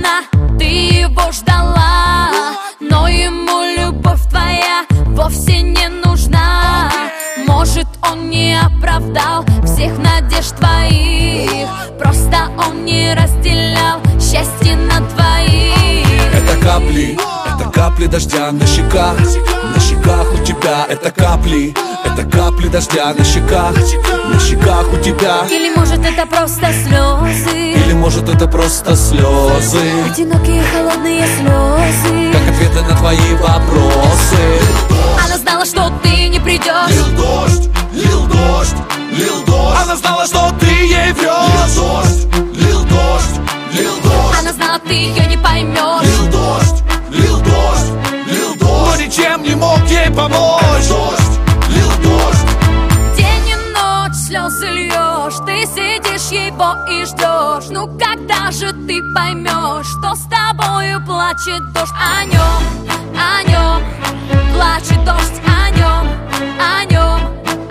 она, ты его ждала, но ему любовь твоя вовсе не нужна. Может, он не оправдал всех надежд твоих, просто он не разделял счастье на двоих. Это капли дождя на щеках у тебя. Это капли дождя на щеках у тебя. Или может это просто слезы, или может это просто слезы, одинокие холодные слезы, как ответы на твои вопросы. Она знала, что ты не придешь. Лил дождь, лил дождь, лил дождь. Она знала, что ты ей врешь. Лил дождь, лил дождь, лил дождь. Она знала, ты ее не поймешь. Лил дождь, лил дождь, лил дождь. Но ничем не мог ей помочь. Дождь, лил дождь. День и ночь слезы льешь, ты сидишь его и ждешь. Ну когда же ты поймешь, что с тобою плачет дождь? О нем плачет дождь, о нем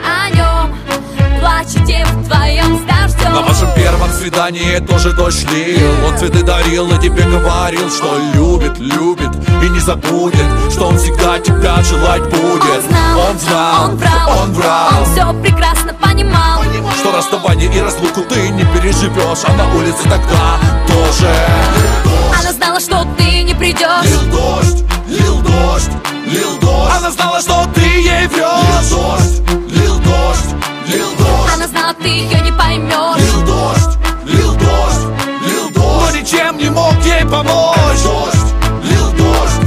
плачете вдвоем с дождем. На вашем первом свидании тоже дождь лил. Он цветы дарил и тебе говорил, что любит и не забудет, что он всегда тебя желать будет. Он знал, он врал, он все прекрасно понимал, что расставание и разлуку ты не переживешь, а на улице тогда тоже. Она знала, что ты не придешь. Лил дождь, лил дождь, лил дождь. Она знала, что ты ей врешь. Лил дождь, лил дождь, лил дождь. Она знала, ты ее не поймешь. Лил дождь, лил дождь, лил дождь. Но ничем не мог ей помочь. Дождь, лил дождь.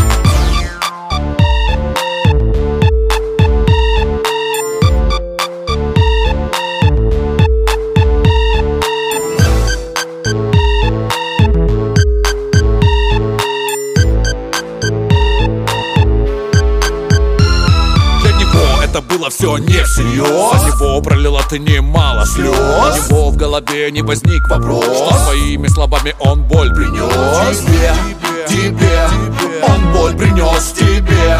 Это было все не всерьез. За него пролила ты немало слез. У него в голове не возник вопрос, что своими словами он боль принес тебе. Он боль принес тебе.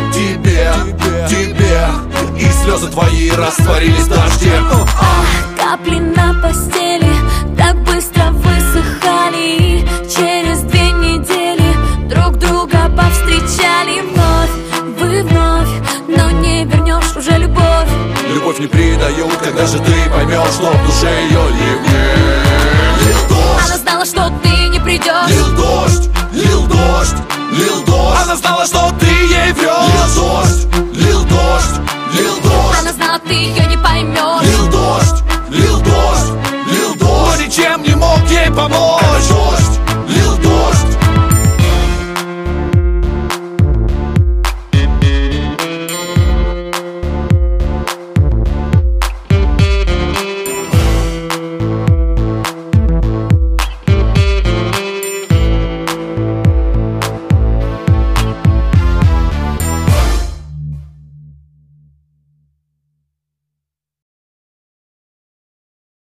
И слезы твои растворились в дожде. Капли на постели так быстро высыхали, и через 2 недели друг друга повстречали. Вы вновь, но не вернешь уже любовь. Любовь не предают, когда же ты поймешь, что в душе ее ливней. Лил дождь. Она знала, что ты не придешь. Лил дождь, лил дождь, лил дождь. Она знала, что ты ей врешь. Лил дождь, лил дождь, лил дождь. Она знала, ты ее не поймешь. Лил дождь, лил дождь, лил дождь. Но ничем не мог ей помочь.